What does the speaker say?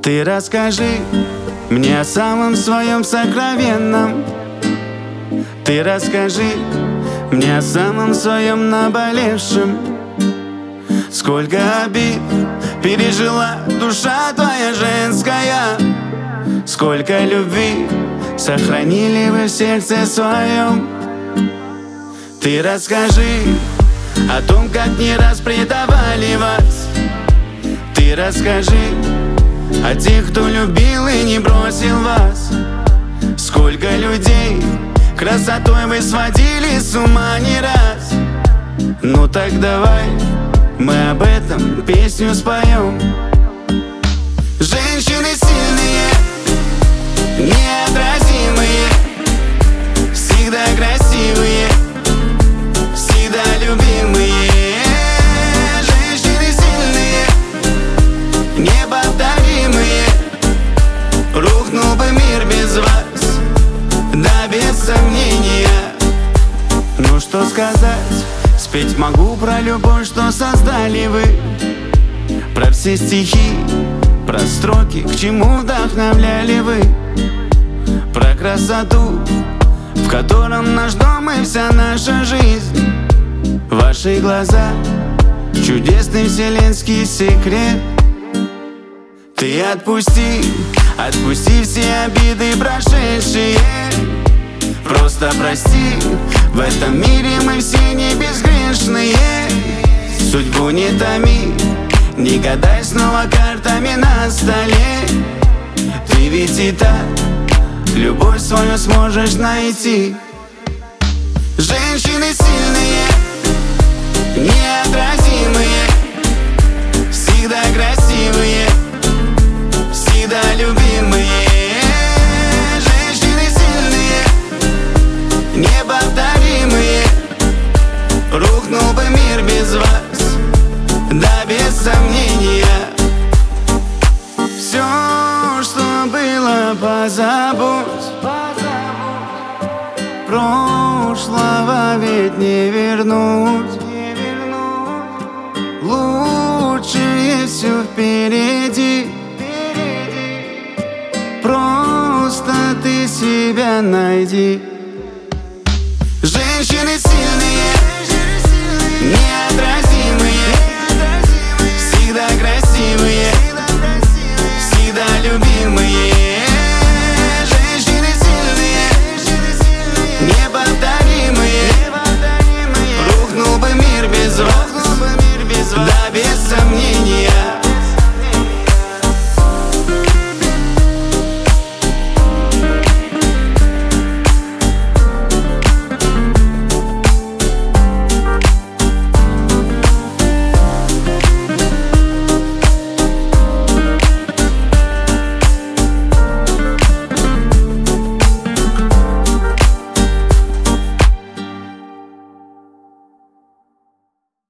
Ты расскажи мне о самом своем сокровенном. Ты расскажи мне о самом своем наболевшем. Сколько обид пережила душа твоя женская, сколько любви сохранили вы в сердце своем. Ты расскажи о том, как не раз предавали вас. Ты расскажи о тех, кто любил и не бросил вас. Сколько людей красотой вы сводили с ума не раз. Ну так давай мы об этом песню споем. Женщины сильные, неотразимые, всегда красивые, всегда любимые. Женщины сильные, неповторимые. Рухнул бы мир без вас, да без сомнения. Ну что сказать, спеть могу про любовь, что создали вы, про все стихи, про строки, к чему вдохновляли вы, про красоту, в котором наш дом и вся наша жизнь. Ваши глаза — чудесный вселенский секрет. Ты отпусти, отпусти все обиды прошедшие. Просто прости, в этом мире мы все не безгрешные. Судьбу не томи, не гадай снова картами на столе. Ты ведь и так любовь свою сможешь найти. Женщины сильные, неотразимые, всегда красивые, всегда любимые. Женщины сильные, неповторимые. Рухнул бы мир без вас, да без сомнения. Все, что было, позабудь. Прошлого ведь не вернуть. Лучшее все впереди. Просто ты себя найди. Женщины сильные, неотразимые, всегда красивые, всегда любимые.